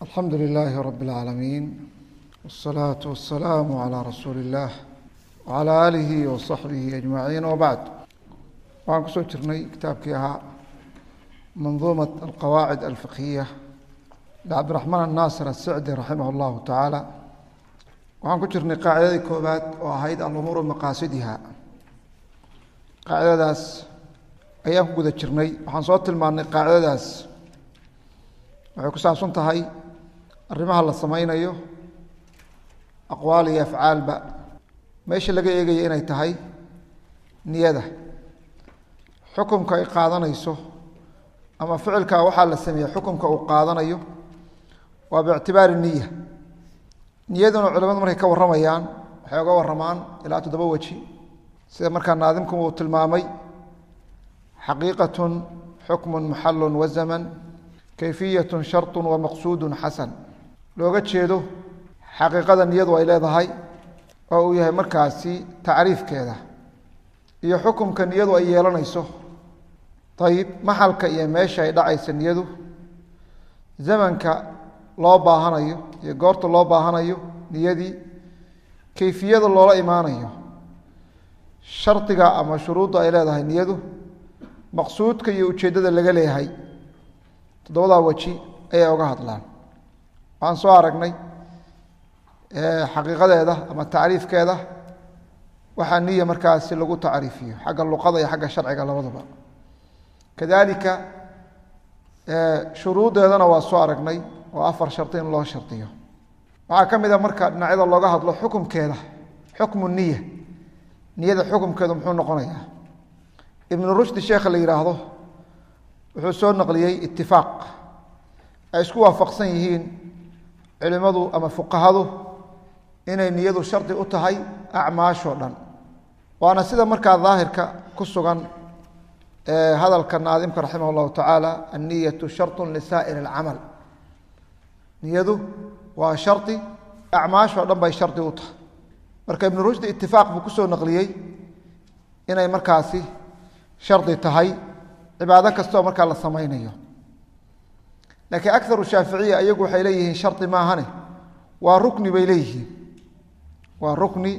الحمد لله رب العالمين والصلاة والسلام على رسول الله وعلى آله وصحبه أجمعين وبعد. waxaan kusoo jirnay kitaabkii ahaa منظومة القواعد الفقهية لعبد الرحمن الناصر السعدي رحمه الله تعالى. waxaan ku jirnay qaacidadii koobaad oo ahayd al-umuur maqaasidiha. qaacidadaas ayaan ku guda jirnay. waxaan soo tilmaannay qaacidadaas waxay ku saabsan tahay arrimaha la samaynayo aqwaal iyo afcaalba meesha laga eegayo inay tahay niyada xukunka ay qaadanayso ama ficilka waxaa la sameeyey xukunka uu qaadanayo waa biictibaari niya. niyaduna culimadu markay ka warramayaan waxay uga warramaan ilaa 7 waji sida markaa naadimku uu tilmaamay xaqiiqatun xukmun maxallun wa zaman kayfiyatun shartun wa maqsuudun xasan. looga jeedo xaqiiqada niyadu ay leedahay oo uu yahay markaasi tacriifkeeda iyo xukunka niyadu ay yeelanayso ayib maxalka iyo meesha ay dhacaysa niyadu zamanka loo baahanayo iyo goorta loo baahanayo niyadii kayfiyada loola imaanayo shardiga ama shuruudda ay leedahay niyadu maqsuudka iyo ujeeddada laga leeyahay 7 waji ayay uga hadlaan. waxaan soo aragnay xaqiiqadeeda ama tacriifkeeda waxaa niya markaasi lagu tacriifiyo xagga luqada iyo xagga sharciga labadaba. kadalika shuruudeedana waa soo aragnay oo 4 shardi in loo shardiyo. waxaa ka mid a marka dhinacyada looga hadlo xukumkeeda xukmu niya. niyada xukumkeedu muxuu noqonayaa? ibnu rushdi sheekha la yidhaahdo wuxuu soo naqliyey itifaaq ay isku waafaqsan yihiin culimadu ama fuqahadu inay niyadu shardi u tahay acmaashoo dhan. waana sida markaa daahirka ku sugan hadalka naadimka raximah اllahu tacaala anniyatu sharطu lisaa'ir اlcamal. niyadu waa shardi acmaashoo dhan bay shardi u tahay. marka ibnu rushdi itifaaq buu kusoo naqliyey inay markaasi shardi tahay cibaado kastoo markaa la samaynayo. laakiin akaru shaaficiya iyagu waxay leeyihiin shardi maahane waa rukni bay leeyihiin. waa rukni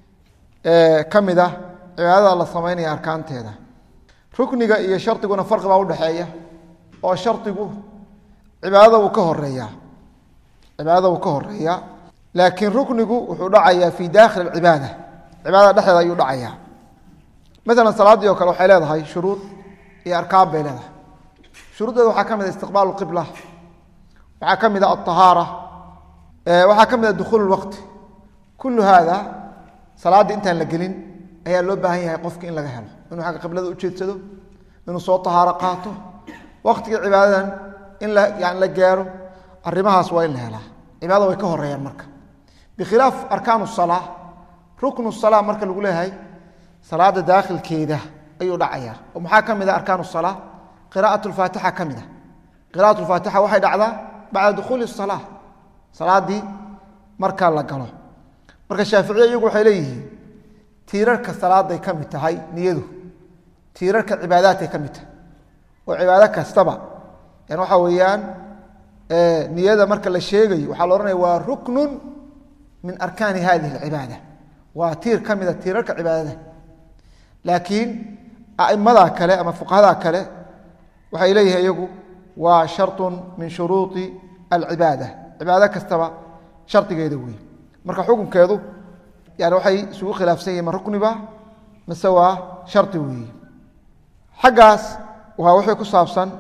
ka mid ah cibaadada la samaynaya arkaanteeda. rukniga iyo shardiguna farqi baa udhaxeeya oo shardigu cibaadada wuu ka horeeyaa. cibaadada wuu ka horeeyaa laakiin ruknigu wuxuu dhacayaa fii daakhil alcibaada. cibaadada dhexdeeda ayuu dhacayaa. masalan salaaddii oo kale waxay leedahay shuruud iyo arkaan bay leedahay. shuruuddeeda waxaa ka mid a istiqbaalu qibla, waxaa ka mid a alطahaara, waxaa ka mid a dukhuulu lwaqti. kullu haada salaaddii intaan la gelin ayaa loo baahan yahay qofki in laga helo, inuu xagga qiblada ujeedsado, inuu soo tahaaro qaato, waqtiga cibaadadan in la gaaro. arrimahaas waa in la helaa. cibaadada way ka horeeyaan marka. bikhilaaf arkaan salaa, ruknu salaa marka lagu leeyahay salaada daakhilkeeda ayuu dhacayaa. oo maxaa ka mid a arkaan salaa? qiraaءaة اfaatixa ka mid a. qiraaءaة اfaatixa waxay dhacdaa bacda dukhuuli الsalaa, salaadii markaa la galo. marka shaaficiya iyagu waxay leeyihiin tiirarka salaaday ka mid tahay niyadu, tiirarka cibaadaadkay ka mid tahay. oo cibaado kastaba yani waxaa weeyaan niyada marka la sheegayo waxaa la ohanaya waa ruknu min arkaani hadihi اlcibaada. waa tiir ka mida tiirarka cibaadada. laakiin aimada kale ama fuqahada kale waxay leeyihiin iyagu waa sharط min shuruuطi alcibaada. cibaado kastaba shardigeeda wey. marka xukunkeedu yani waxay isugu khilaafsan yihin ma rukniba mase waa shardi weeye. xaggaas waa wixii ku saabsan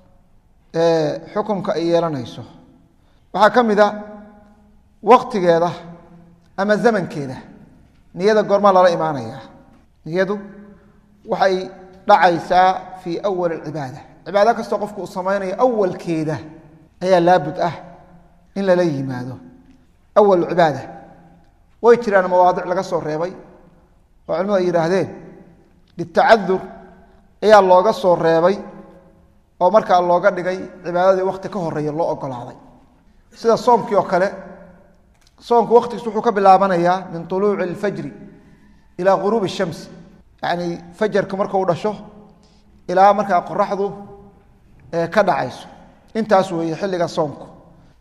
xukunka ay yeelanayso. waxaa ka mid a waqtigeeda ama zamankeeda. niyada goormaa lala imaanaya? niyadu waxay dhacaysaa fii awal اlcibaada. cibaado kastoo qofku uu samaynayo awalkeeda ayaa laabud ah in lala yimaado. awal cibaada way jiraan mawaadic laga soo reebay oo culimadu ay yidhaahdeen litacadur ayaa looga soo reebay oo markaa looga dhigay cibaadadii waqti ka horeeya loo ogolaaday. sida soomkii oo kale. soomku waqtigiis wuxuu ka bilaabanayaa min طuluuci اlfajri ilaa guruubi الshamsi. yacni fajarka marka u dhasho ilaa markaa qoraxdu ka dhacayso. intaas weeye xilliga soomku.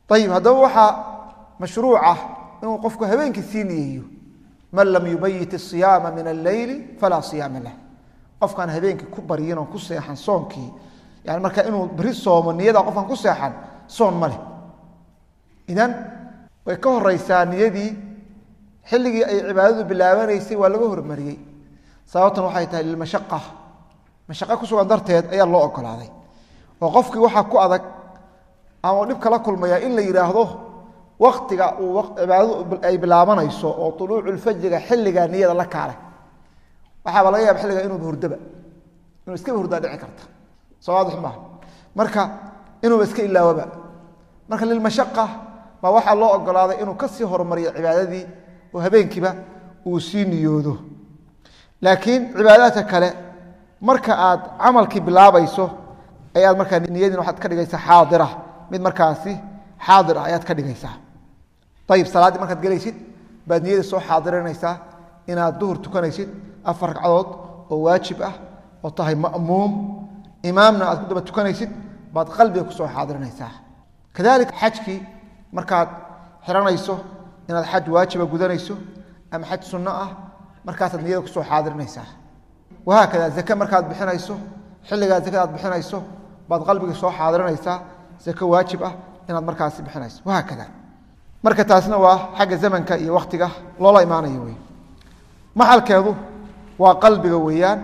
ayib haddaba waxaa mashruuca inuu qofku habeenkii sii niyeeyo man lam yubayit الصiyaama min alleyli falaa صiyaama lah qofkaan habeenkii ku baryin oon ku seexan soonkii yani marka inuu beri soomo niyada qofkaan ku seexan soon ma leh idan way ka horeysaa niyadii xilligii ay cibaadadu bilaabanaysay waa laga hormariyey sababtan waxay tahay lilmashaqa mashaqo ku sugan darteed ayaa loo ogolaaday oo qofkii waxaa ku adag ama dhib kala kulmaya in la yidhaahdo waktiga uu cibaadadu ay bilaabanayso oo uluuculfajriga xilligaa niyada la kaalay waxaaba laga yaaba xilliga inuu hurdaba inuu iska hurdaa dhici karta soo waadix maaha marka inuuba iska ilaawaba marka lilmashaqa baa waxaa loo ogolaaday inuu kasii horumariyo cibaadadii oo habeenkiiba uu sii niyoodo laakiin cibaadaadka kale marka aad camalkii bilaabayso ayaad markaa niyadiin waxaad ka dhigaysaa xaadira mid markaasi xaadir ah ayaad ka dhigaysaa ayib salaaddii markaad gelaysid baad niyadii soo xaadirinaysaa inaad duhur tukanaysid 4 ragcadood oo waajib ah oo tahay ma'muum imaamna aad ku daba tukanaysid baad qalbiga kusoo xaadirinaysaa kadalika xajkii markaad xiranayso inaad xaj waajiba gudanayso ama xaj sunno ah markaasaad niyada kusoo xaadirinaysaa wahaakada zake markaad bixinayso xilligaa zakada aad bixinayso baad qalbiga soo xaadirinaysaa zake waajib ah inaad markaasi bixinayso wahaakada marka taasna waa xagga zamanka iyo waktiga loola imaanayo wey maxalkeedu waa qalbiga weeyaan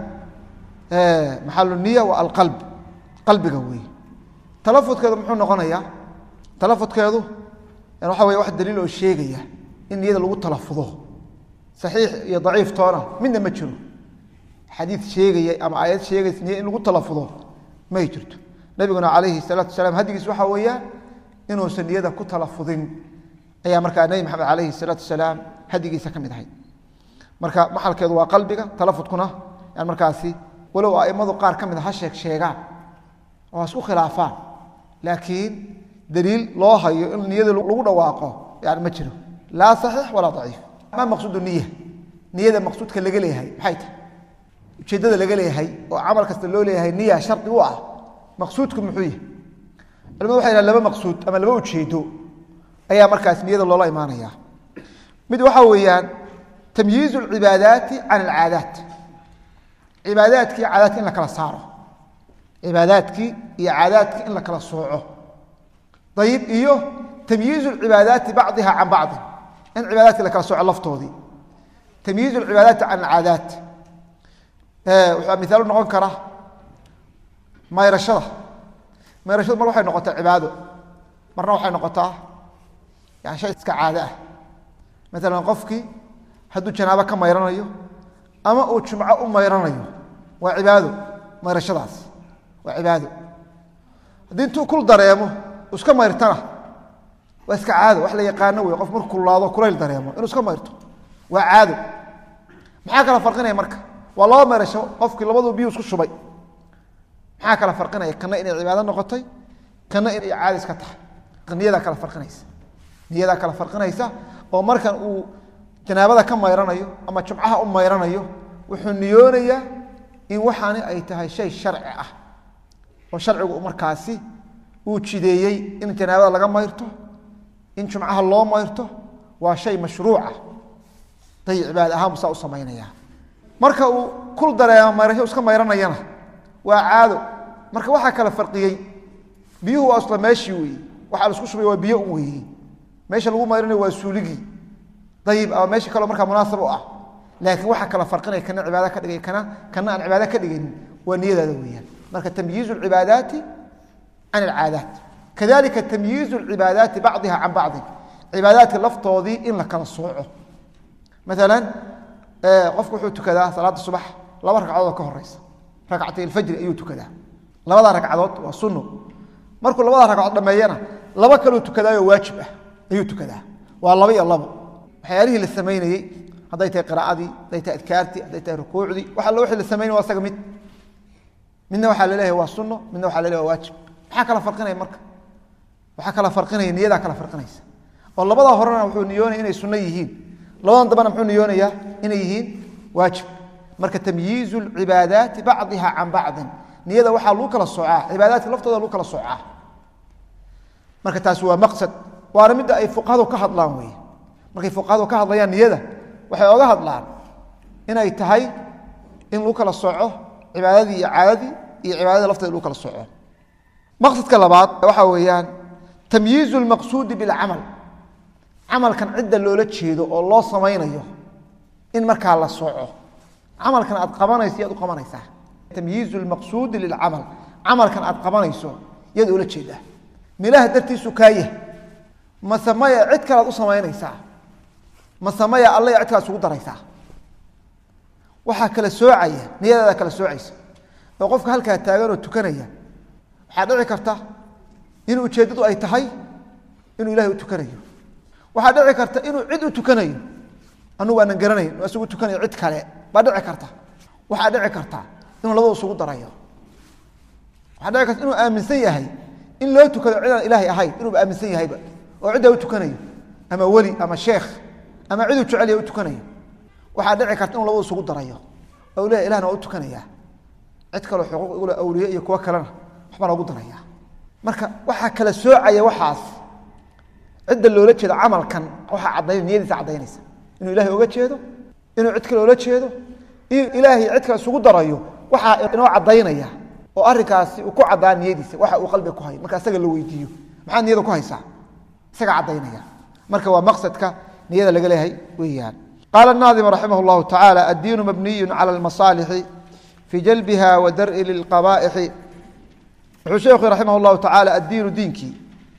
maxalu niya waa alqalb qalbiga wey talafudkeedu muxuu noqonayaa talafudkeedu waxa wey wax daliil oo sheegaya in niyada lagu talafudo saxiix iyo daciif toona midna ma jiro xadiid sheegaya ama aayad sheegaysa niya in lagu talafudo may jirto nabiguna calayhi salaatu wasalaam hadigiis waxaa weeyaan inuusan niyada ku talafudin ayaa markaa nebi maxamed calayhi salaatu wasalaam hadigiisa ka mid ahayd marka maxalkeedu waa qalbiga talafudkuna yani markaasi walow aimadu qaar ka mid a ha sheegaan oo ha isku khilaafaan laakiin daliil loo hayo in niyada lagu dhawaaqo yani ma jiro laa saxiix walaa daciif ma maqsuudu niya niyada maqsuudka laga leeyahay maxay tahay ujeeddada laga leeyahay oo camal kasta loo leeyahay niya shardi u ah maqsuudku muxuu yahay culimadu waxay yidhahan laba maqsuud ama laba ujeedo ayaa markaas niyada loola imaanaya mid waxaa weeyaan tamyiizu alcibaadaati can alcaadaat cibaadaadkii caadaadki in la kala saaro cibaadaadkii iyo caadaadkii in la kala sooco ayib iyo tamyiizu alcibaadaati bacdiha can bacdi in cibaadaadkii la kala sooco laftoodii tamyiizu alcibaadaati can alcaadaat wuxuu miaal u noqon kara mayrashada mayrashadu mar waxay noqotaa cibaado marna waxay noqotaa yani shay iska caado ah maalan qofkii hadduu janaabo ka mayranayo ama uu jumco u mayranayo waa cibaado mayrashadaas waa cibaado haddii intuu kul dareemo iska mayrtana waa iska caado wax la yaqaano wey qof markuu kulaado kulayl dareemo inuu iska mayrto waa caado maxaa kala farqinaya marka waa laba mayrasho qofkii labaduu biyu isku shubay maxaa kala farinaya kana inay cibaado noqotay kana inay caadi iska tahay niyadaa kala farinaysa niyadaa kala farinaysa oo markan uu janaabada ka mayranayo ama jumcaha u mayranayo wuxuu niyoonayaa in waxaani ay tahay shay sharci ah oo sharcigu markaasi uu jideeyey in janaabada laga mayrto in jumcaha loo mayrto waa shay mashruuca day cibaad ahaan musaa u samaynaya marka uu kul dareemo mayrasho iska mayranayana waa caado marka waxaa kala farqiyey biyuhu waa isla meeshii weeye waxaa la isku shubay waa biyo un weeye meesha lagu mayranayo waa suuligii ayib ama meesha kaleo markaa munaasab u ah laakiin waxaa kala farqinaya kana cibaada ka dhigay kana aan cibaada ka dhigaynin waa niyadaada weeyaan marka tamyiizu alcibaadaati can alcaadaat kadalika tamyiizu alcibaadaati bacdiha can bacdi cibaadaadka laftoodii in la kala sooco maalan qofku wuxuu tukadaa salaada subax 2 ragcadood oo ka horeysa ragcatay alfajri ayuu tukadaa 2 ragcadood waa sunno markuu 2 ragcadood dhameeyana 2 kaloo tukadaayo waajib ah ayuu tukadaa waa 2 iyo 2 waxyaalihii la sameynayey hadday tahay qiraa'adii hadday tahay adkaartii hadday tahay rukuucdii waxa la wixii la sameynay waa isaga midna waxaa la leeyahay waa sunno midna waxaa la leeyahay waa waajib maxaa kala farqinaya marka waxaa kala farqinaya niyadaa kala farqinaysa oo labada horena wuxuu niyoonaya inay sunno yihiin labadan dambana muxuu niyoonayaa inay yihiin waajib marka tamyiizu alcibaadaati bacdiha can bacdin niyada waxaa lagu kala soocaa cibaadaadka laftooda lagu kala soocaa marka taasi waa maqsad waana midda ay fuqahadu ka hadlaan weeye markay fuqahadu ka hadlayaan niyada waxay oga hadlaan inay tahay in lagu kala sooco cibaadadii iyo caadadii iyo cibaadada lafteeda lagu kala sooco maqsadka labaad waxa weeyaan tamyiizu lmaqsuudi bilcamal camalkan cidda loola jeedo oo loo samaynayo in markaa la sooco camalkan aad qabanayso yaad u qabanaysaa tamyiizu lmaqsuudi lilcamal camalkan aad qabanayso yaad ula jeedaa milaha dartiisu kaaya mase maya cid kale aad u samaynaysaa mase maya alla cid kale isugu daraysaa waxaa kala soocaya niyadaada kala soocaysa oo qofka halkaa taagan oo tukanaya waxaa dhici karta in ujeeddadu ay tahay inuu ilahay u tukanayo waxaa dhici karta inuu cid u tukanayo anugu aanan garanayn oo isugu tukanayo cid kale baa dhici karta waxaa dhici karta inuu labadu isugu darayo waxaa dhici karta inuu aaminsan yahay in loo tukado cidaan ilaahay ahayn inuuba aaminsan yahayba oo ciddaa u tukanayo ama weli ama sheekh ama ciduu jecel yahay u tukanayo waxaa dhici karta inuu labadu isugu darayo oo leeyahay ilahna waa u tukanayaa cid kaloo xuquuq igu leh awliye iyo kuwo kalena waxbaa loogu darayaa marka waxaa kala soocaya waxaas cidda loola jeedo camalkan waxaa caddayn niyadiisa caddaynaysa inuu ilahay oga jeedo inuu cid kale oola jeedo in ilaahay cid kale isugu darayo waxaa inoo caddaynaya oo arrinkaasi uu ku caddaa niyadiisa waxa uu qalbiga ku hayo marka isaga la weydiiyo maxaad niyada ku haysaa isaga caddaynaya marka waa maqsadka niyada laga leeyahay weeyaan qaala الناظم رحمه الله تعالى الدين مبني على المصالح في جلبها ودرء للقبائح wuxuu sheekhu raximah الlahu taعaalى الdiinu diinkii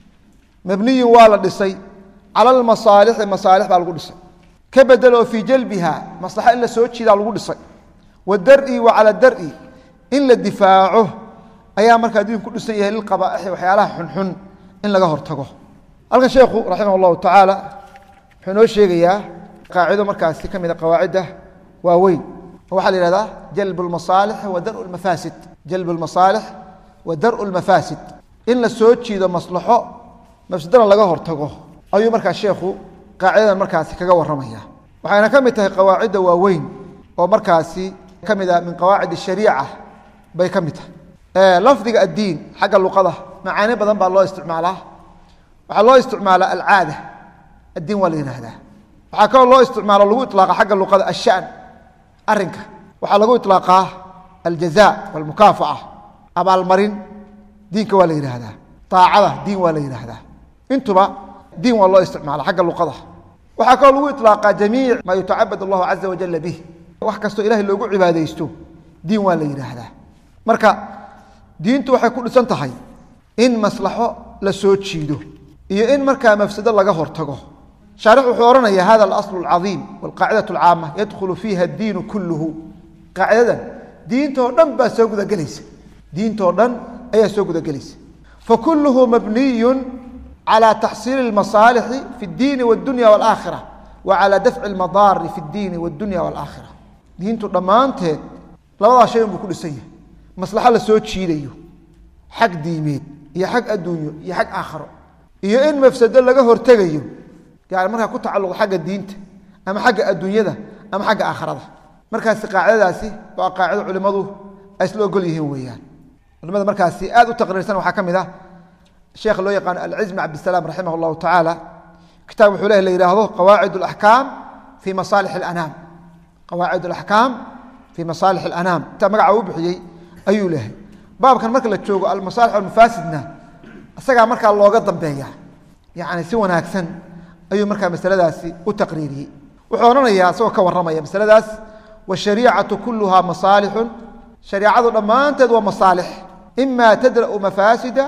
mabniyu waa la dhisay calى اlmasaalixi masaalix baa lagu dhisay ka bedeloo fii jalbiha maslaxa in la soo jiidaa lagu dhisay wadari wa calى dari in la difaaco ayaa markaa diinku ku dhisan yahay lilqabaaixi waxyaalaha xunxun in laga hortago halkan sheekhu raximah الlahu taعaalى wuxuu inoo sheegayaa qaacido markaasi ka mida qawaacidda waaweyn oo waxaa la yihahdaa jalb اlmasaalix wa dar اlmafaasid jalb اlmasaalix wa dar اlmafaasid in la soo jiido maslaxo mafsadana laga hortago ayuu markaa sheekhu qaacidadan markaasi kaga waramaya waxayna ka mid tahay qawaacidda waaweyn oo markaasi ka mid ah min qawaacid الshariica bay ka mid tahay lafdiga addiin xagga luqada macaani badan baa loo isticmaalaa waxaa loo isticmaalaa alcaada addiin waa la yihahdaa waxaa kaloo loo isticmaalo lagu iطlaaqa xagga luqada ashan arinka waxaa lagu iطlaaqaa aljaza wاlmukaafaca abaalmarin diinka waa la yihahdaa aacada diin waa la yihahdaa intuba diin waa loo isticmaala xagga luqada waxaa kaloo lagu iطlaaqaa jamiic maa yutacabad allahu caza wajala bih wax kastoo ilahay loogu cibaadaysto diin waa la yidhaahdaa marka diintu waxay ku dhisan tahay in maslaxo la soo jiido iyo in markaa mafsado laga hortago shaarix wuxuu ohanaya hada alasl alcadiim walqaacidaة alcaama yadkhulu fiiha addiinu kuluhu qaacidadan diintoo dhan baa soo gudagelaysa diintoo dhan ayaa soo gudagelaysa fakuluhu mabniyu calى taxsiili اlmasaalixi fi اddiini wاdunya wاlaakhira wa calى dafci اlmadaari fi اddiini wاdunya wاlaakhira diintu dhammaanteed labadaa shay unbuu ku dhisan yahay maslaxo la soo jiidayo xag diimeed iyo xag adduunyo iyo xag aakhiro iyo in mafsado laga hortegayo yani markaa ku tacalluqo xagga diinta ama xagga adduunyada ama xagga aakhirada markaasi qaacidadaasi waa qaacido culimmadu ay isla ogol yihiin weeyaan culimada markaasi aad u taqriirsan waxaa ka mid ah sheekh loo yaqaano alcizmi cabdisalaam raximah اllahu tacaala kitaab wuxuu leh la yidhaahdo qawaacid اlaxkaam fi masaalix اlanaam qawaacid alaxkaam fi masaalix اlanaam intaa magaca uu bixiyey ayuu lehay baabkan marka la joogo almasaalix almafaasidna isagaa markaa looga dambeeya yani si wanaagsan ayuu markaa masaladaasi u taqriiriyey wuxuu odhanayaa isagoo ka warramaya masaladaas washariicatu kuluhaa masaalixun shariicadu dhammaanteed waa masaalix ima tadra'u mafaasida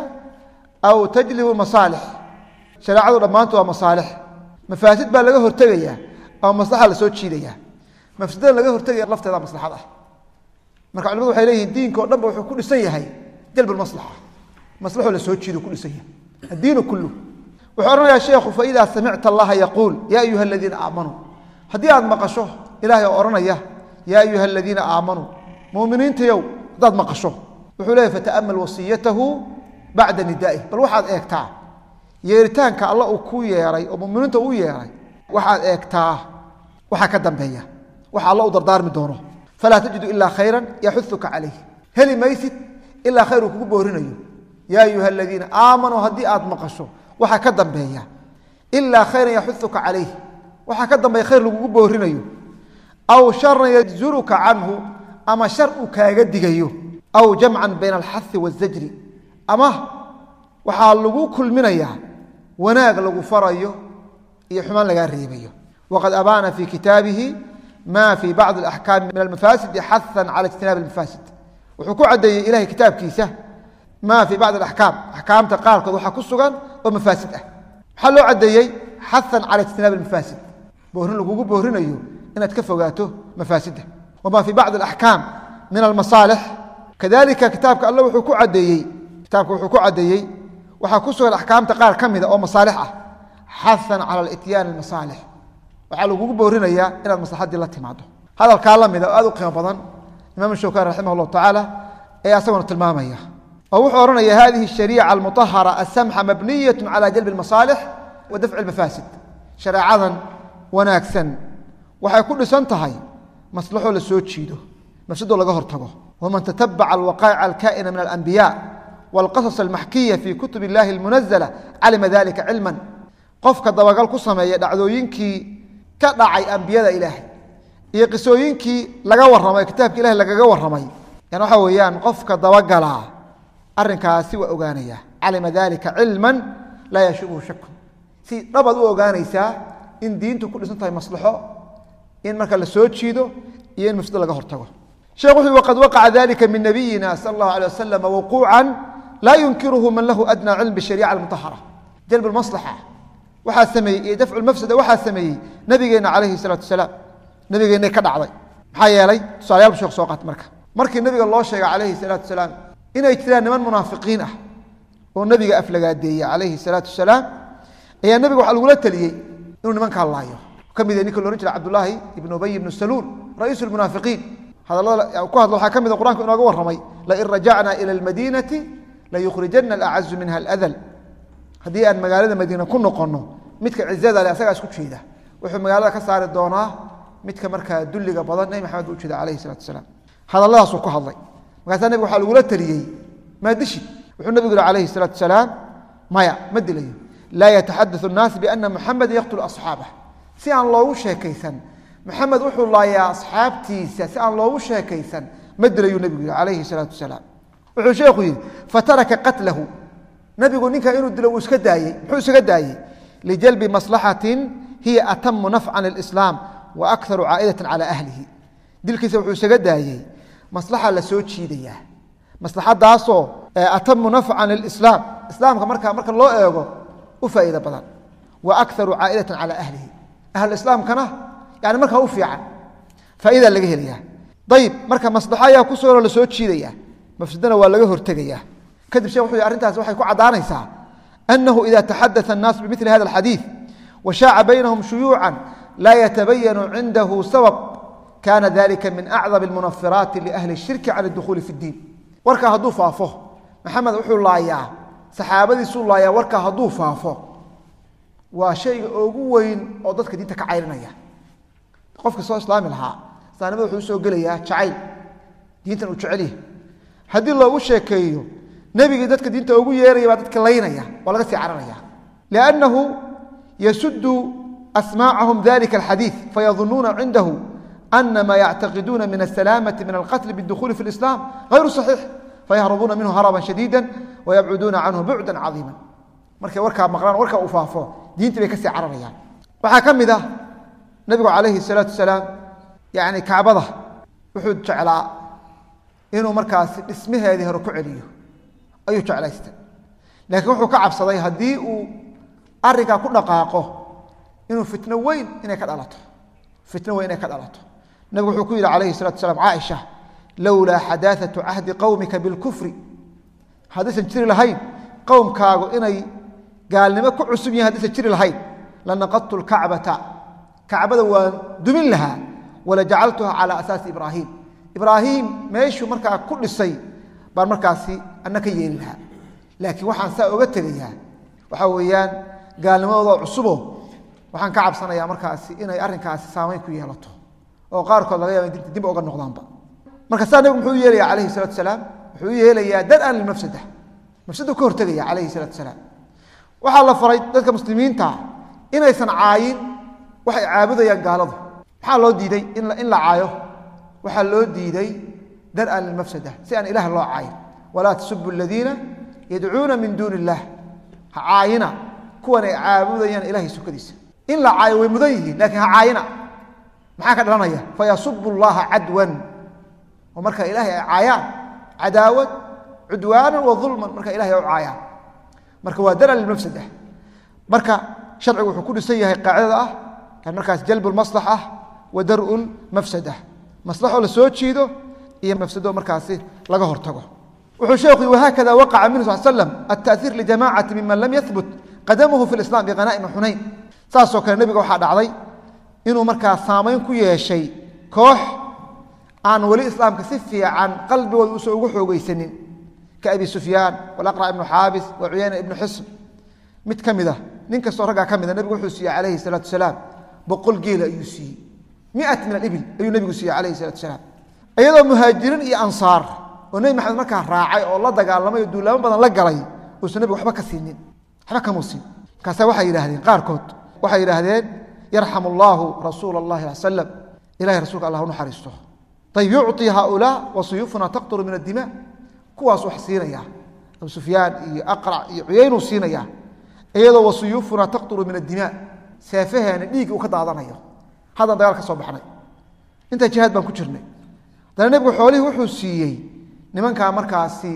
aw tajlibu masaalix shareecadu dhammaanteed waa masaalix mafaasid baa laga hortegayaa ama maslaxa la soo jiidaya mafsadada laga hortegaya lafteeda maslaxad ah marka culimadu waxay leeyihin diinka o dhan ba wuxuu ku dhisan yahay jalb maslaxa maslaxo la soo jiido ku dhisan yahay addiinu kuluh wuxuu odhanayaa sheekhu faidaa samicta allaha yaquul yaa ayuha aladiina aamanuu haddii aad maqasho ilahay oo odhanaya yaa ayuha aladiina aamanuu muminiintayow haddaad maqasho wuxuu leeyahy fata'amal wasiyatahu bacda nidaaih bal waxaad eegtaa yeeritaanka alla uu ku yeeray oo muminiinta u yeeray waxaad eegtaa waxaa ka dambeeya waxa alla u dardaarmi doono falaa tajidu ilaa khayra yaxuuka calayh heli maysid ilaa khayr uu kugu boorinayo yaa ayuha aladiina aamanuu haddii aad maqasho waxaa ka dambeeya ilaa khayran yaxuduka calayh waxaa ka dambay khayr lagugu boorinayo aw sharan yajzuruka canhu ama shar uu kaaga digayo aw jamcan bayna alxahi waazajri ama waxaa lagu kulminayaa wanaag lagu farayo iyo xumaan lagaa reebayo waqad abaana fi kitaabihi ma fi bacdi alaxkaami min almafaasidi xahan cala ijtinaabi almafaasid wuxuu ku caddeeyey ilahay kitaabkiisa ma fi bacdi alaxkaam axkaamta qaarkood waxaa ku sugan oo mafaasid ah maxaa loo caddeeyey xahan cala ijtinaabi almafaasid boorin lagugu boorinayo inaad ka fogaato mafaasidda wama fi bacdi alaxkaam min almasaalix kadalika kitaabka alle wuxuu ku caddeeyey waxaa ku sugan axkaamta qaar ka mida oo masaalix ah xahan cala alityaani almasaalix waxaa lagugu boorinayaa inaad maslaxaddii la timaado hadalkaa la mida oo aad u qiimo badan imaam shawkani raximah allahu tacaala ayaa isaguna tilmaamaya oo wuxuu odhanaya hadihi shariica almuطahara asamxa mabniyat cala jalbi almasaalix wa dafci almafaasid shareecadan wanaagsan waxay ku dhisan tahay maslaxo la soo jiido mafsadoo laga hortago waman tatabaca alwaqaa'ica alkaa'ina min alanbiya walqasas almaxkiya fi kutub illahi almunazala calima dalika cilman qofka dabagal ku sameeya dhacdooyinkii ka dhacay ambiyada ilaahay iyo qisooyinkii laga warramay kitaabka ilahay lagaga warramay yani waxa weeyaan qofka dabagalaa arrinkaasi waa ogaanaya calima dalika cilman laa yashubuhu shakun si dhabaad u ogaanaysaa in diintu ku dhisan tahay maslaxo in marka la soo jiido iyo in mafsado laga hortago sheekh wuxuu waqad waqaca dalika min nabiyina sala allahu alay wasalam wuquucan laa yunkiruhu man lahu adna cilm bishariica almutahara jalb almaslaxa waxaa sameeyey iyo dafcu lmafsada waxaa sameeyey nabigeenna calayhi salaatu wasalaam nabigeennay ka dhacday maxaa yeelay tusaalayaal bu sheekh soo qaat markii nabiga loo sheegay calayhi salaatu wasalaam inay jiraan niman munaafiqiin ah oo nabiga aflagaadeeyey calayhi salaatu wasalaam ayaa nabiga waxaa lagula taliyey inuu nimankaa laayo ka mid ninka la ohan jira cabdullaahi ibn ubay ibnu saluul ra'iisu lmunaafiqiin hadallada ku hadlo waxaa ka mida qur'anka inooga warramay lain rajacna ila almadiinati layukhrijana alacazu minha aladal haddii aan magaalada madiina ku noqonno midka cizada le asagaa isku jeeda wuxuu magaalada ka saari doonaa midka markaa dulliga badan nebi maxamed u jeeda calayhi salatu wasalaam hadalladaasuu ku hadlay markaasaa nabiga waxaa lagula taliyey maa dishid wuxuu nabigu yihi calayhi salaatu wasalaam maya ma dilayo laa yataxadau الnaas biana muxameda yaqtulu asxaabah si aan loogu sheekaysan maxamed wuxuu laayaa asxaabtiisa si aan loogu sheekaysan ma dilayuu nabigu yihi calayhi salaatu wasalaam wuxuu sheekhu yihi fataraka qatlahu nabigu ninkaa inuu dilo uu iska daayey muxuu isaga daayey lijalbi maslaxatin hiya atamu nafcan lislaam wa akaru caa'idatan cala ahlihi dilkiisa wuxuu isaga daayey maslaxa la soo jiidayaa maslaxadaasoo atamu nafcan lilislaam islaamka marka loo eego u faa'iida badan wa akaru caa'idatan cala ahlihi ahluislaamkana yani markaa u fiican faa'idaa laga helayaa ayib marka maslaxo ayaa ku suganoo la soo jiidaya mafsadana waa laga hortegayaa kadib shekh wuxuu yhi arrintaasi waxay ku caddaanaysaa annahu ida taxadaa الnaasu bimili hada alxadiid washaaca baynahum shuyuuca laa yatabayanu cindahu sabab kana dalika min acdam almunafiraati liahli الshirki can اdukhuuli fi اddiin warkaa hadduu faafo maxamed wuxuu laayaa saxaabadiisuu laayaa warkaa hadduu faafo waa shayga ugu weyn oo dadka diinta ka cayrinaya qofka soo islaami lahaa islaamnimada wuxuu usoo gelayaa jacayl diintan uu jecelyahay haddii loogu sheekeeyo nebigii dadka diinta ugu yeeraya baa dadka laynaya waa laga sii cararaya liannahu yasudu asmaacahum dalika alxadiid fayadunuuna cindahu ana maa yactaqiduuna min asalaamati min alqatli biاdukhuuli fi اlislaam hayru saxiix fayahrabuuna minhu haraban shadiida wayabcuduuna canhu bucdan cadiima markay warkaa maqlaan warkaa uu faafo diintii bay ka sii cararayaan waxaa ka mid ah nabigu calayhi salaatu wasalaam yani kacbada wuxuu jeclaa inuu markaasi dhismaheedii hore ku celiyo ayuu jeclaystay laakiin wuxuu ka cabsaday haddii uu arrinkaa ku dhaqaaqo inuu fitno weyn inay ka dhalato nabigu wuxuu ku yidhi calayhi salatu wasalaam caaisha lowlaa xadaahatu cahdi qowmika bilkufri haddaysan jiri lahayn qowmkaagu inay gaalnimo ku cusub yihin haddaysan jiri lahayn lanaqadtu lkacbata kacbada waan dumin lahaa wala jacaltuha calaa asaasi ibraahim ibraahim meeshuu markaa ku dhisay baan markaasi ana ka yeeli lahaa laakiin waxaan saa oga tegayaa waxaa weeyaan gaalnimadooda cusubo waxaan ka cabsanayaa markaasi inay arrinkaasi saamayn ku yeelato oo qaarkood laga yaaba in dib oga noqdaanba marka saa nabigu muxuu u yeelaya calayhi salatu wasalaam wuxuu u yeelayaa dar-an lilmafsada mafsadu ka hortegaya calayhi salatu wasalaam waxaa la faray dadka muslimiinta inaysan caayin waxay caabudayaan gaaladu maxaa loo diiday in la caayo waxaa loo diiday dar'an lilmafsada si aan ilaah loo caayin walaa tasubbu aladiina yadcuuna min duuni illaah ha caayina kuwan ay caabudayaan ilaahay sukadiisa in la caayo way mudan yihiin laakiin ha caayina maxaa ka dhalanaya fayasubu allaha cadwan oo marka ilaahay ay caayaan cadaawad cudwaanan wa dulman marka ilahay ay u caayaan marka waa dar'an lilmafsada marka sharcigu wuxuu ku dhisan yahay qaacidada ah yani markaas jalbu lmaslaxa wa dar'u lmafsada maslaxo la soo jiido iyo mafsado markaasi laga hortago wuxuu sheekhu wahaakada waqaca minhu sal slam alta'hiir lijamacati miman lam yahbut qadamuhu fi lislam biqana'in xunayn saasoo kale nebiga waxaa dhacday inuu markaa saamayn ku yeeshay koox aan weli islaamka si fiican qalbigooda uusan ugu xoogeysanin ka abi sufyaan walaqra ibnu xaabis wa cuyayna ibnu xisn mid ka mid ah nin kastoo raggaa ka mida nebigu wuxuu siiyey calayhi salaatu wasalaam 100 geela ayuu siiyey 100 min alibil ayuu nebigu siiyey calayhi salaatu wasalaam iyadoo muhaajiriin iyo ansaar oo nebi maxamed markaa raacay oo la dagaalamay oo duulaamo badan la galay uusan nebigu waxba ka siinin waxba kama siin markaasaa waxay yidhaahdeen qaarkood waxay yidhaahdeen yarxamu allaahu rasuula allahi sal slam ilahay rasuulka allah u naxariisto ayb yucطi haaulaa wa suyuufuna taqturu min addima kuwaas wax siinaya abu sufyaan iyo aqrac iyo cuyaynuu siinaya iyadoo wa suyuufuna taqturu min addima seefaheena dhiig uu ka daadanayo haddaan dagaal ka soo baxnay intaa jihaad baan ku jirnay haddana nebigu xoolihii wuxuu siiyey nimankaa markaasi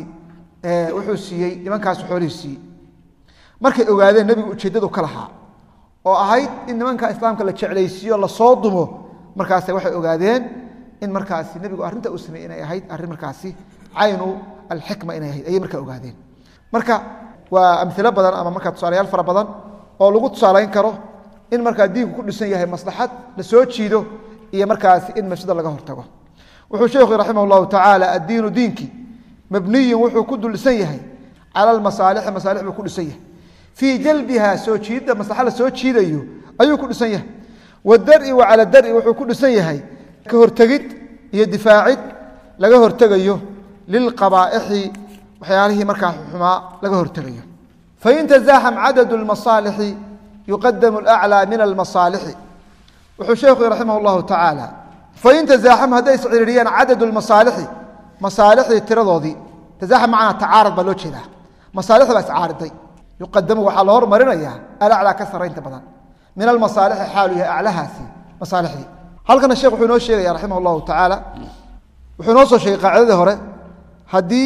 wuxuu siiyey nimankaasi xoolihii siiyey markay ogaadeen nebigu ujeeddadu ka lahaa oo ahayd in nimanka islaamka la jeclaysiiyo lasoo dumo markaase waxay ogaadeen in markaasi nebigu arrinta uu sameeyey inay ahayd arrin markaasi caynu alxikma inay ahayd ayay markaa ogaadeen marka waa amilo badan ama markaa tusaalayaal fara badan oo lagu tusaalayn karo in markaa diinku ku dhisan yahay maslaxad la soo jiido iyo markaasi in mafsada laga hortago wuxuu sheekhu raximah llahu tacaala addiinu diinkii mabniyun wuxuu ku dulsan yahay cala almasaalixi masaalix buu ku dhisan yahay fii jalbiha soo jiidda maslaxa la soo jiidayo ayuu ku dhisan yahay wadari wa cala dari wuxuu ku dhisan yahay ka hortegid iyo difaacid laga hortegayo lilqabaa'ixi waxyaalihii markaa xumaa laga hortegayo fain tasaaxam cadadu lmasaalixi yuqadamu alaclaa min almasaalixi wuxuu sheekhu raximah llahu tacaala fain tasaaxam hadday isciriiriyaan cadadu lmasaalixi masaalixdii tiradoodii tasaaxam macnaa tacaarad baa loo jeedaa masaalixda baa iscaariday yuqadamu waxaa la hormarinayaa alaclaa ka saraynta badan min almasaalixi xaalu yahay aclahaasi masaalixdii halkana sheekh wuxuu inoo sheegaya raximah llahu tacaala wuxuu inoo soo sheegay qaacidadii hore haddii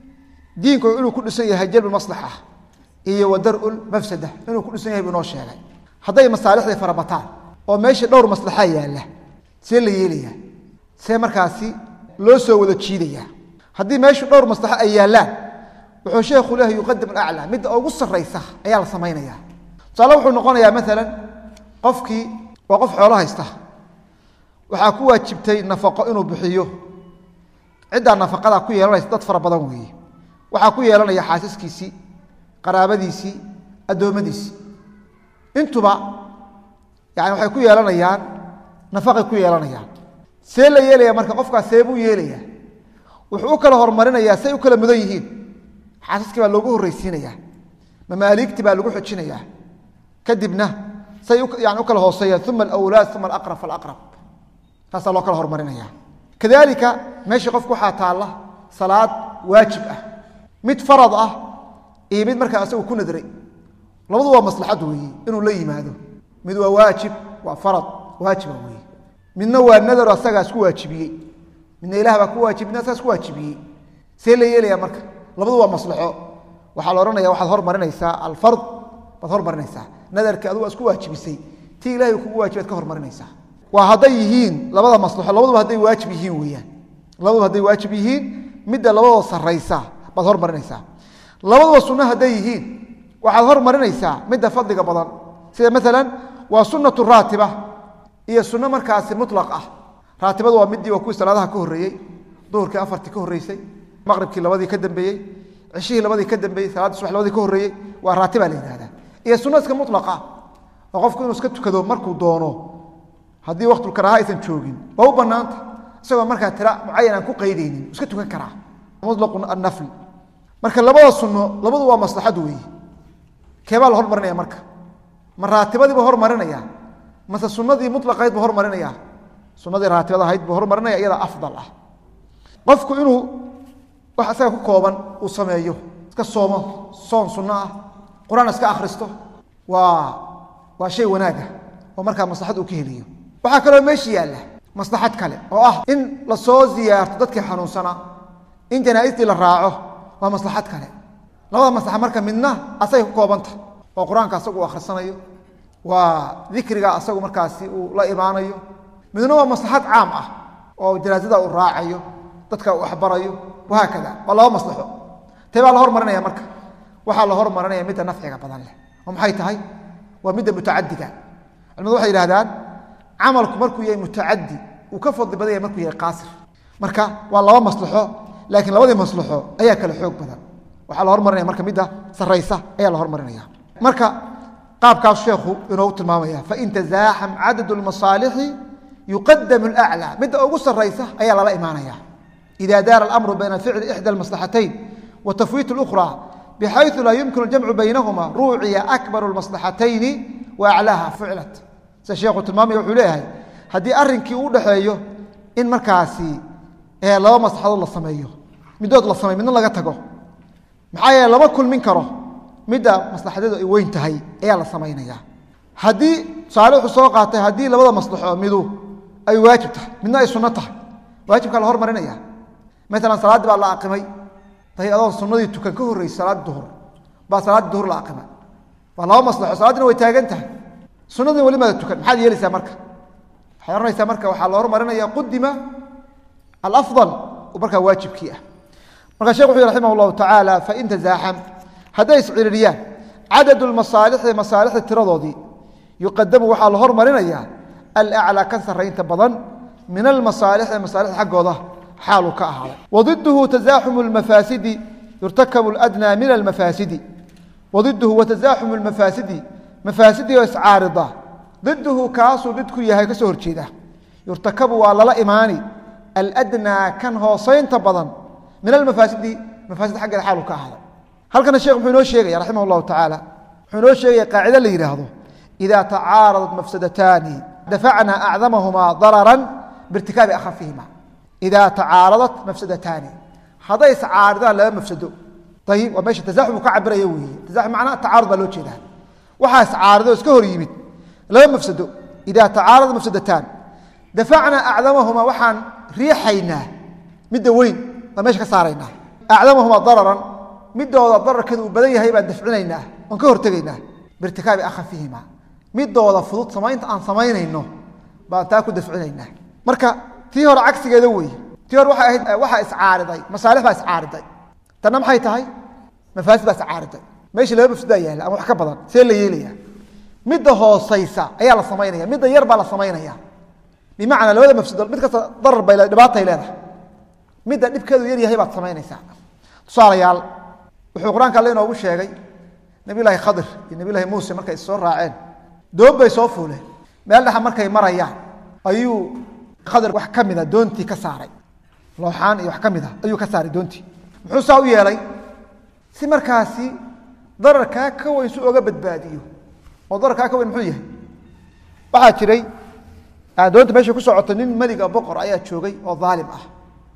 diinku inuu ku dhisan yahay jalbu maslaxa iyo wa dar'u mafsada inuu ku dhisan yahay buu inoo sheegay hadday masaalixdii farabataan oo meeshii dhowr maslaxa yaalla see la yeelayaa see markaasi loo soo wada jiidayaa haddii meeshu dhowr maslaxo ay yaallaan wuxuu sheekhu leeyahay yuqadam alaclaa midda ugu sarraysa ayaa la samaynayaa tusaale wuxuu noqonayaa maalan qofkii waa qof xoolo haysta waxaa ku waajibtay nafaqo inuu bixiyo ciddaa nafaqadaa ku yeelanaysa dad fara badan weeye waxaa ku yeelanaya xaasaskiisii qaraabadiisii addoommadiisii intuba yani waxay ku yeelanayaan nafaqay ku yeelanayaan see la yeelaya marka qofkaas see buu yeelayaa wuxuu u kala hormarinayaa say u kala mudan yihiin xaasaskii baa loogu horreysiinayaa mamaaligtii baa lagu xojinayaa kadibna say yani u kala hooseeyaan uma alawlaad uma alaqrab falaqrab taasaa loo kala hormarinaya kadalika meeshii qofku waxaa taalla salaad waajib ah mid farad ah iyo mid markaa isagu ku nadray labadu waa maslaxad weeye inuu la yimaado mid waa waajib waa farad waajiba weeye midna waa nadaro asagaa isku waajibiyey midna ilaah baa ku waajib midna asagaa isku waajibiyey see la yeelaya marka labadu waa maslaxo waxaa la odhanaya waxaad hormarinaysaa alfard baad hormarinaysaa nadarkii adigu waa isku waajibisay tii ilahay kugu waajibaad ka hormarinaysaa waa hadday yihiin labada maslaxo labaduba hadday waajib yihiin weeyaan labaduba hadday waajib yihiin midda labadoo sarraysa baad hormarinaysaa labaduba sunno hadday yihiin waxaad hormarinaysaa midda fadliga badan sida maalan waa sunnatu raatiba iyo sunno markaasi mutlaq ah raatibadu waa midii waa kuwii salaadaha ka horreeyey duhurkii afartii ka horreysay maqribkii labadii ka dambeeyey cishihii labadii ka dambeeyey salaadii subax labadii ka horreeyey waa raatibaa la yidhahdaa iyo sunno iska mutlaqa oo qofku inuu iska tukado markuu doono haddii waqtulkaraaha aysan joogin waa u bannaanta isagoo markaa tira mucayan aan ku qaydaynin iska tukan karaa mutlaqu annafl marka labada sunno labadu waa maslaxad weeye keebaa la hormarinaya marka ma raatibadii buu hormarinaya mase sunnadii mutlaqayd buu hormarinaya sunnadii raatibada ahayd buu hormarinaya iyada afdal ah qofku inuu wax asaga ku kooban uu sameeyo iska soomo soon sunna ah quraan iska akhristo waa shay wanaaga oo markaa maslaxad uu ka heliyo waxaa kaloo meeshii yaalla maslaxad kale oo ah in la soo ziyaarto dadkii xanuunsanaa in janaaistii la raaco waa maslaxad kale labada maslaxa marka midna asay ku koobanta oo quraanka asagu uu akhrisanayo waa dikriga asagu markaasi uu la imaanayo midna waa maslaxad caam ah oo janaasada uu raacayo dadka uu waxbarayo wahaakada waa laba maslaxo tebaa la hormarinaya marka waxaa la hormarinaya midda nafciga badan leh oo maxay tahay waa midda mutacadiga culimadu waxay yidhahdaan camalku markuu yahay mutacadi uu ka fadli badan yahay markuu yahay qaasir marka waa laba maslaxo laakiin labadii maslaxo ayaa kala xoog badan waxaa la hormarinaya marka midda sarraysa ayaa la hormarinaya marka qaabkaas sheekhu inuu tilmaamaya fain tazaaxam cadadu lmasaalixi yuqadamu alaclaa midda ugu sarraysa ayaa lala imaanaya ida daara alamru bayna ficli ixda almaslaxatayn wa tafwiit اlukhraa bxayثu laa yumkin اljamcu baynahuma ruuciya akbar اlmaslaxatayni wa aclaaha fuclat sida sheekhu tilmaamaya wuxuu leeyahay haddii arrinkii u dhexeeyo in markaasi laba maslaxadood la sameeyo midood la sameyo midna laga tago maxaa yeele lama kulmin karo midda maslaxadeedu ay weyn tahay ayaa la samaynaya haddii tusaale wuxuu soo qaatay haddii labada maslaxo midu ay waajib tahay midna ay sunno tahay waajibkaa la hormarinaya maalan salaaddii baa la aqimay tahay adoon sunnadii tukan ka horreysay salaad duhur baa salaaddii duhur la aqimay waa laba maslaxo salaaddina way taagan tahay sunnadina weli maada tukan maxaad yeelaysaa marka waxaad oranaysaa marka waxaa la hormarinaya qudima alafdal markaa waajibkii ah marka shekh wuxuu yhi raximah llahu tacaala fain tazaaxam hadday isciririyaan cadadu lmasaalixi masaalixda tiradoodii yuqadamu waxaa la hormarinaya alaclaa kan sarraynta badan min almasaalixi masaalixda xaggooda xaaluu ka ahaaday wadiduhu tazaaxumu lmafaasidi yurtakabu ladnaa min almafaasidi wadiduhu watazaaxumu lmafaasidi mafaasidii oo iscaarida diduhu kaasuu didku yahay kasoo horjeeda yurtakabu waa lala imaani aladnaa kan hoosaynta badan min almafaasidi mafaasid xaggeeda xaaluu ka ahaaday halkana sheekh muxuu inoo sheegaya raximah llahu tacaala wuxuu inoo sheegaya qaacida la yidhaahdo idaa tacaaradat mafsadataani dafacnaa acdamahumaa dararan biirtikaabi akhafihima idaa tacaaradat mafsadataani hadday iscaaridaan laba mafsado ayib waa meesha tazaxum uu ka cabiraya weeye tazaxum macnaa tacaarud baa loo jeedaa waxaa iscaarido iska hor yimid laba mafsado idaa tacaarada mafsadataan dafacnaa acdamahumaa waxaan riixaynaa midda weyn waa meesha ka saaraynaa acdamahumaa dararan midooda dararkeedu uu badan yahay baan dafcinaynaa oon ka hortegaynaa biirtikaabi akhafihima midooda fudud samaynta aan samaynayno baan taa ku dafcinaynaa marka tii hore cagsigeeda weeye tii hore waxay ahayd waxaa iscaariday masaalix baa iscaariday tanna maxay tahay mafaasid baa iscaariday meesha laba mafsadaa yaalla ama wax ka badan see la yeelaya midda hoosaysa ayaa la samaynaya midda yar baa la samaynaya bimacnaa labada mafsado mid kasta darar bay dhibaatay leedahay midda dhibkeedu yar yahay baad samaynaysaa tusaalayaal wuxuu qur-aanka alle inoogu sheegay nabiy llaahi khadir iyo nabiy llaahi muuse markay is soo raaceen doon bay soo fuuleen meel dhexa markay marayaan ayuu khadir wax ka mida doontii ka saaray looxaan iyo wax ka mida ayuu ka saaray doontii muxuu saa u yeelay si markaasi dararkaa ka weyn si oga badbaadiyo oo dararkaa ka weyn muxuu yahay waxaa jiray doonta meesha ku socota nin meliga boqor ayaa joogay oo daalim ah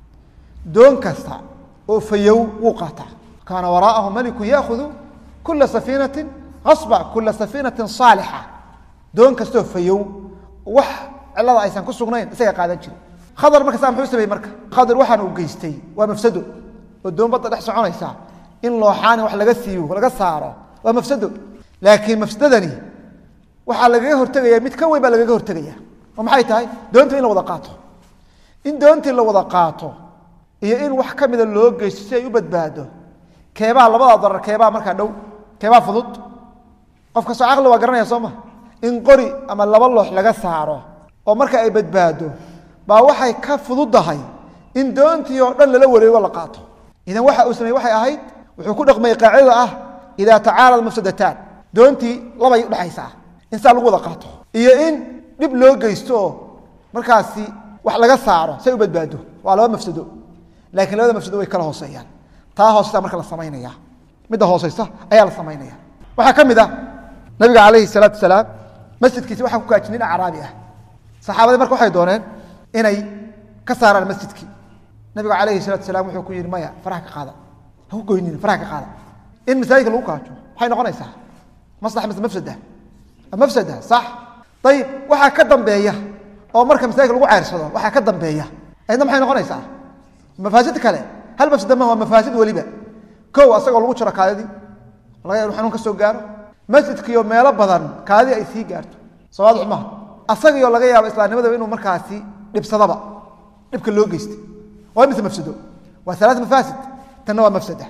doon kasta oo fayow wuu qaataa kaana waraa'ahu maliku yaahudu kula safiinatin asba kula safiinatin saalixa doon kastoo fayow wax cilada aysan ku sugnayn isaga qaadan jiray khadar markaasa muxuu sameeyey marka khadar waxaan uu geystay waa mafsado oo doon badda dhex soconaysa in looxaani wax laga siiyo laga saaro waa mafsado laakiin mafsadadani waxaa lagaga hortegaya mid ka weyn baa lagaga hortegaya oo maxay tahay doontii in la wada qaato in doontii la wada qaato iyo in wax ka mida loo geysto si ay u badbaado keebaa labada darar keebaa markaa dhow keebaa fudud qof kastoo caqli waa garanaya soo ma in qori ama laba loox laga saaro oo marka ay badbaado baa waxay ka fududahay in doontii oo dhan lala wareego la qaato idan waxa uu sameeyey waxay ahayd wuxuu ku dhaqmay qaacidada ah idaa tacaarada mafsadataan doontii labay udhexaysaa in saa lagu wada qaato iyo in dhib loo geysto oo markaasi wax laga saaro say u badbaado waa laba mafsado laakiin labada mafsado way kala hooseeyaan taa hooseysa marka la samaynaya midda hooseysa ayaa la samaynaya waxaa ka mid ah nabiga calayhi salaatu wasalaam masjidkiisi waxaa ku kaajin nin acraabi ah saxaabadii marka waxay dooneen inay ka saaraan masjidkii nabiga calayhi salaatu wasalaam wuxuu ku yidhi maya faraha ka qaada ha ku goynina faraha ka qaada in masaajidka lagu kaajo maxay noqonaysaa maslaxa mise mafsada mafsada sax ayib waxaa ka dambeeya oo marka masaajidka lagu ceyrsado waxaa ka dambeeya ayadna maxay noqonaysaa mafaasid kale hal mafsada ma waa mafaasid weliba kow asagoo lagu jiro kaadidii laga yaabo xanuun ka soo gaaro masjidkiiyo meelo badan kaadidii ay sii gaarto sawaadix maaha asagaiyo laga yaabo islaamnimadaba inuu markaasi dhibsadaba dhibka loo geystay waa mise mafsado waa alaat mafaasid tanna waa mafsada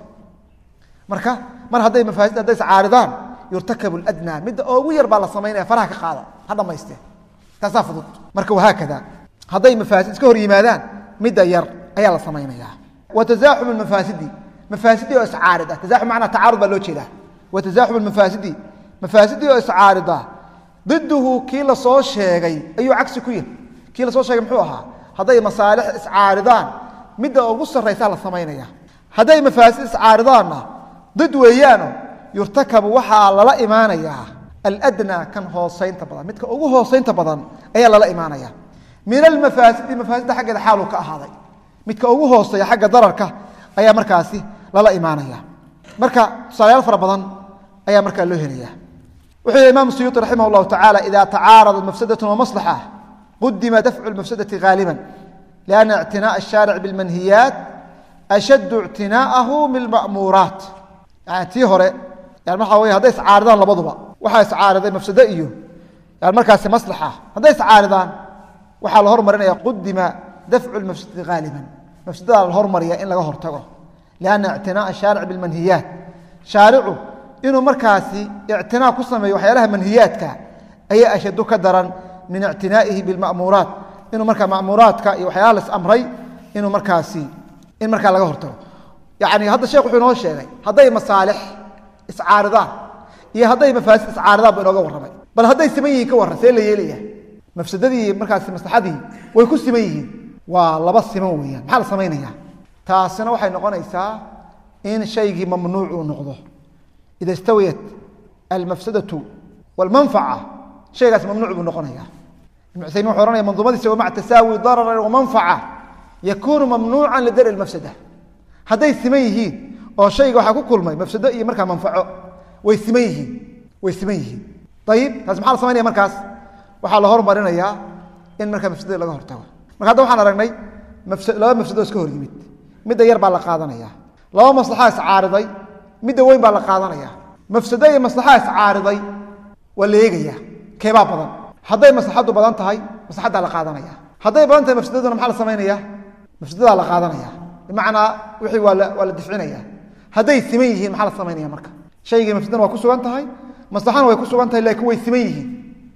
marka mar hadday mafaasid hadday iscaaridaan yurtakabu ladnaa midda ugu yar baa la samaynaya faraha ka qaada ha dhamaysteen taasaa fudud marka wahaakada hadday mafaasid iska hor yimaadaan midda yar ayaa la samaynaya watazaaxum mafaasidi mafaasidii oo iscaarid ah tazaaxum macnaa tacaarud baa loo jeedaa watazaaxum mafaasidi mafaasidii oo iscaarid ah diduhu kii lasoo sheegay ayuu cagsi ku yahay kii lasoo sheegay muxuu ahaa hadday masaalix iscaaridaan midda ugu sarraysaa la samaynaya hadday mafaasid iscaaridaanna did weeyaano yurtakabu waxaa lala imaanayaa aladnaa kan hoosaynta badan midka ugu hoosaynta badan ayaa lala imaanaya min almafaasidi mafaasidda xaggeeda xaaluu ka ahaaday midka ugu hooseeya xagga dararka ayaa markaasi lala imaanaya marka tusaalayaal fara badan ayaa markaa loo helaya wuxuu yihi imaam suyuuطi raximah اllahu tacala ida tacaarada mafsadaة wamaslaxa qudima dafcu اlmafsadati gaaliba lianna ictinaaء الshaaric biاlmanhiyaat ashaddu ictinaaءahu bilma'muuraat yani tii hore yani waxaa wey hadday iscaaridaan labaduba waxaa iscaariday mafsado iyo yani markaasi maslaxa hadday iscaaridaan waxaa la hormarinaya qudima dafcu lmafsadati gaaliban mafsadadaa la hormariya in laga hortago lianna ictinaaء shaaric biاlmanhiyaat shaaricu inuu markaasi ictinaa ku sameeyo waxyaalaha manhiyaadka ayaa ashadu ka daran min ictinaa'ihi bilma'muuraat inuu markaa ma'muuraadka iyo waxyaalaha las amray inuu markaasi in markaa laga hortago yani hadda sheekh wuxuu inoo sheegay hadday masaalix iscaaridaan iyo hadday mafaasid iscaaridaan bu inooga warramay bal hadday siman yihiin ka warran see la yeelaya mafsadadii markaasi maslaxadii way ku siman yihiin waa laba siman weeyaan maxaa la samaynaya taasina waxay noqonaysaa in shaygii mamnuuc uu noqdo ida istawiyat almafsadatu walmanfaca shaygaas mamnuuc buu noqonaya ibn cuthaymin wuxuu ohanaya manduumadiisa wamaca tasaawi dararan wamanfaca yakuunu mamnuucan lidari lmafsada hadday siman yihiin oo shayga waxaa ku kulmay mafsado iyo markaa manfaco way siman yihiin way siman yihiin ayib taas maxaa la samaynaya markaas waxaa la hormarinayaa in markaa mafsadadii laga hortago marka hadda waxaan aragnay laba mafsado iska hor yimid midda yar baa la qaadanaya laba maslaxa iscaariday midda weyn baa la qaadanaya mafsado iyo maslaxa iscaariday waa la eegaya keebaa badan hadday maslaxadu badan tahay maslaxaddaa la qaadanaya hadday badan tahay mafsadaduna maxaa la samaynaya mafsadadaa la qaadanaya bimacnaa wixii waa la difcinaya hadday siman yihiin maxaa la samaynaya marka shaygii mafsadana waa ku sugan tahay maslaxana way ku sugan tahay laakiin way siman yihiin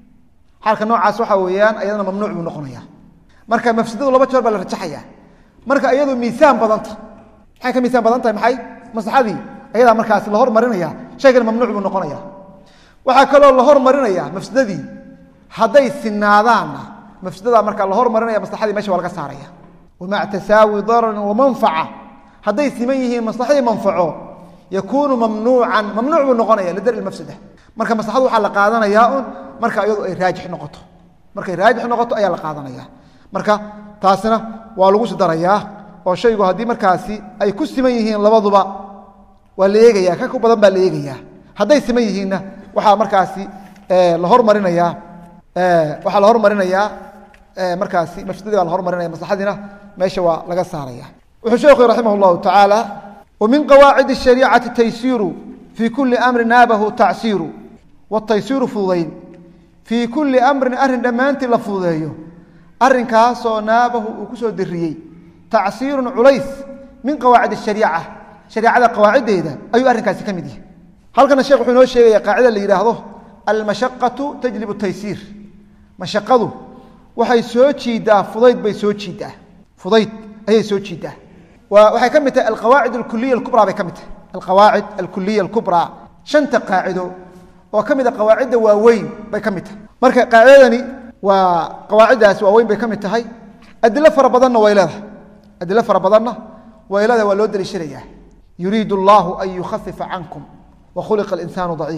xaalka noocaas waxa weeyaan ayadana mamnuuc buu noqonaya marka mafsadadu laba jeer baa la rajaxaya marka iyadu miisaan badanta maxay ka miisaan badan tahay maxay maslaxadii ayadaa markaasi la hormarinaya shaygana mamnuuc buu noqonaya waxaa kaloo la hormarinaya mafsadadii hadday sinaadaanna mafsadadaa markaa la hormarinaya maslaxadii mesha waa laga saaraya wamaca tasaawi dararin wamanfaca hadday siman yihiin maslaxadii manfaco yakuunu mamnuucan mamnuuc buu noqonaya lidari mafsada marka maslaxadu waxaa la qaadanayaa un marka iyadu ay raajix noqoto markay raajix noqoto ayaa la qaadanaya marka taasina waa lagu sidarayaa oo shaygu haddii markaasi ay ku siman yihiin labaduba waa la eegaya ka ku badan baa la eegaya hadday siman yihiinna waxaa markaasi la hormarinayaa waxaa la hormarinayaa markaasi mafsadadii baa la hormarinaya maslaxadiina meesha waa laga saaraya wuxuu sheekhu raximah اllahu tacaala wamin qawaacid الshariicati taysiiru fii kuli amri naabahu tacsiiru wataysiiru fududayn fii kuli amrin arrin dhammaantii la fududeeyo arrinkaasoo naabahu uu kusoo diriyey tacsiirun culays min qawaacid الshariica shariicada qawaaciddeeda ayuu arrinkaasi ka mid yahay halkana sheekh wuxuu inoo sheegaya qaacida la yidhaahdo almashaqatu tajlib taysiir mashaqadu waxay soo jiidaa fudayd bay soo jiidaa fudayd ayay soo jiidaa waxay ka mid tahay alqawaacid alkuliya alkubraa bay ka mid tahay alqawaacid alkuliya alkubraa shanta qaacido oo ka mid a qawaacidda waaweyn bay ka mid tahay marka qaacidadani waa qawaaciddaas waaweyn bay ka mid tahay adilo fara badanna way leedahay adilo fara badanna way leedahay waa loo daliishanayaa yuriidu allahu an yukhafifa cankum wakhuliqa alinsaanu daciifa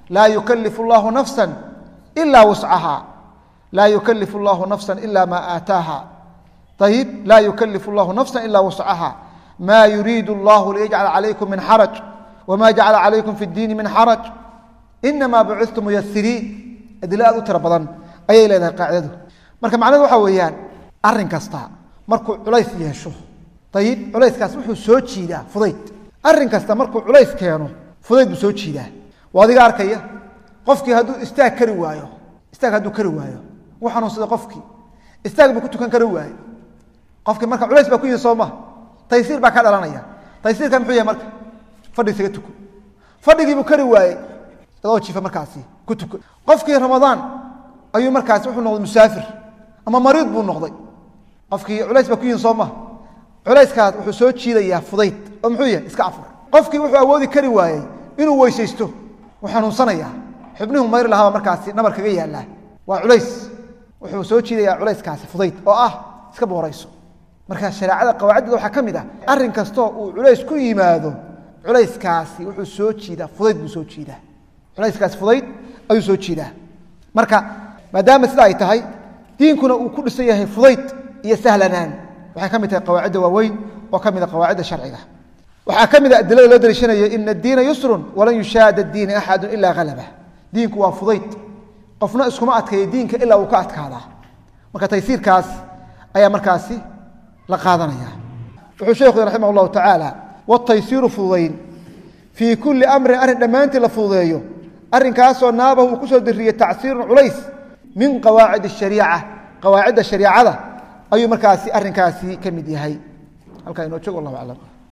laa yukalifu اllahu nafsa ila wuscaha laa yukalifu اllahu nafsa ila ma aataaha ayib laa yukalifu اllahu nafsa ila wuscaha ma yuriidu اllahu liyajcala calaykum min xaraj wma jacala calaykum fi اdiini min xaraj inama bucudtu muyasiriin adilo aad u tiro badan ayay leedahay qaacidadu marka macnahedu waxa weeyaan arin kasta markuu culays yeesho ayib culayskaas wuxuu soo jiidaa fudayd arin kasta markuu culays keeno fudayd buu soo jiidaa waa adiga arkaya qofkii hadduu istaag kari waayo wuu xanuunsada qofkii istaag buu ku tukan kari waayo qofkii marka culays baa ku yihi soo maha taysiir baa ka dhalanaya taysiirka muxuu yahay marka fadhi isaga tuko fadhigiibuu kari waayey adoo jiifa markaasi ku tuko qofkii ramadaan ayuu markaasi wuxuu noqday musaafir ama mariid buu noqday qofkii culays baa ku yihin soo maha culayskaas wuxuu soo jiidayaa fudayd oo muxuu yahay iska afur qofkii wuxuu awoodi kari waayey inuu weysaysto wuu xanuunsanayaa xubnihuu mayri lahaaba markaasi nabar kaga yaallaa waa culays wuxuu soo jiidayaa culayskaasi fudayd oo ah iska boorayso marka shareecada qawaaciddeeda waxaa ka mid ah arrin kastoo uu culays ku yimaado culayskaasi wuxuu soo jiidaa fudayd buu soo jiidaa culayskaasi fudayd ayuu soo jiidaa marka maadaama sida ay tahay diinkuna uu ku dhisan yahay fudayd iyo sahlanaan waxay ka mid tahay qawaacidda waaweyn oo ka mid a qawaacidda sharciga waxaa ka mid a adilada loo daliishanayo ina addiina yusrun walan yushaada addiina axadu ilaa halabah diinku waa fudayd qofna iskuma adkeeyo diinka ilaa uu ka adkaadaa marka taysiirkaas ayaa markaasi la qaadanaya wuxuu sheekhu raximah allahu tacaala wataysiiru fududayn fii kulli amrin arrin dhammaantii la fududeeyo arrinkaasoo naabahu uu ku soo diriyey tacsiirun culays min qawaacid ashariica qawaacidda shariicada ayuu markaasi arrinkaasi ka mid yahay halkaa inoo joog wallahu aclam